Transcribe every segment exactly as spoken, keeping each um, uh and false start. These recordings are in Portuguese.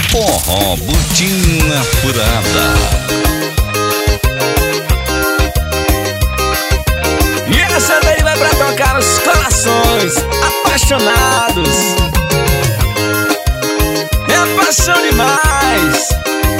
Forró Botina Furada. E essa daí vai pra tocar os corações apaixonados. É paixão demais.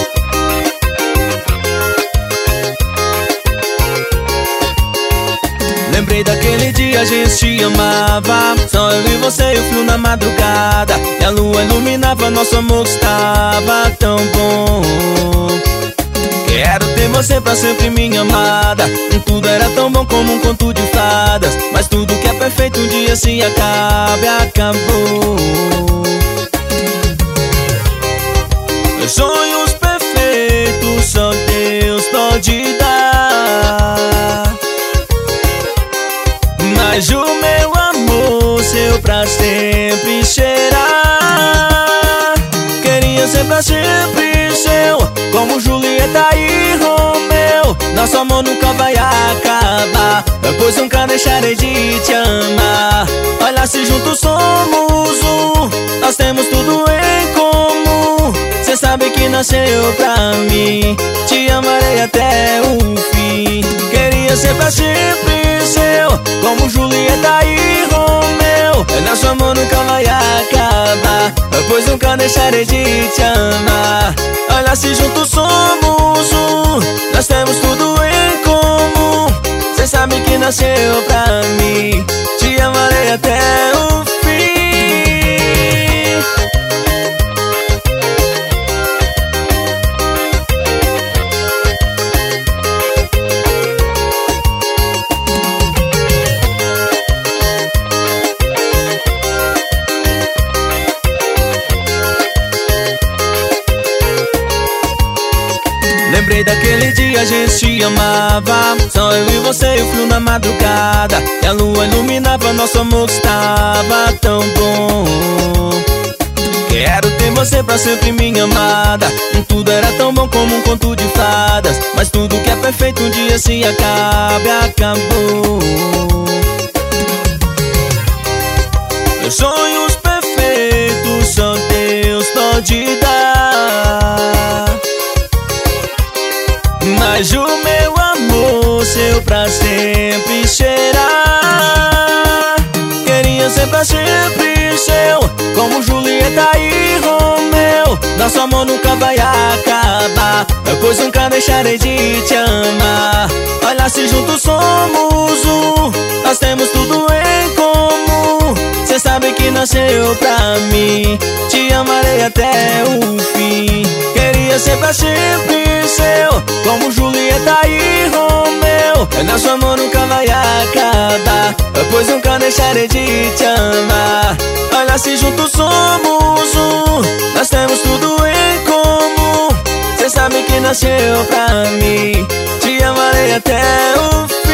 Lembrei daquele dia a gente se amava, só eu e você e o frio na madrugada, e a lua iluminava nosso amor que estava tão bom. Quero ter você pra sempre, minha amada. Tudo era tão bom como um conto de fadas, mas tudo que é perfeito um dia se acaba e acabou. Meus sonhos perfeitos só Deus pode dar, mas o meu amor seu pra sempre cheirar. Queria ser pra sempre seu, como Julieta e Romeu. Nosso amor nunca vai acabar, pois nunca deixarei de te amar. Olha, se juntos somos um, nós temos tudo em comum. Cê sabe que nasceu pra mim, te amarei até o fim. Queria ser pra sempre seu, como Julieta e Romeu. Nosso amor nunca vai acabar, pois nunca deixarei de te amar. Olha, se juntos somos um, nós temos tudo em comum. Cê sabe que nasceu pra mim, te amarei até o fim. Lembrei daquele dia a gente se amava, só eu e você e o frio na madrugada, e a lua iluminava nosso amor que estava tão bom. Quero ter você pra sempre, minha amada. Tudo era tão bom como um conto de fadas, mas tudo que é perfeito um dia se acaba e acabou. Meus sonhos perfeitos só Deus pode dar, mas o meu amor seu pra sempre cheirar. Queria ser pra sempre seu, como Julieta e Romeu. Nosso amor nunca vai acabar, pois nunca deixarei de te amar. Olha, se juntos somos um, nós temos tudo em comum. Cê sabe que nasceu pra mim, te amarei até o fim. Queria ser pra sempre seu, como Julieta e Romeu. Nosso amor nunca vai acabar, pois nunca deixarei de te amar. Olha, se juntos somos um, nós temos tudo em comum. Cê sabe que nasceu pra mim, te amarei até o fim.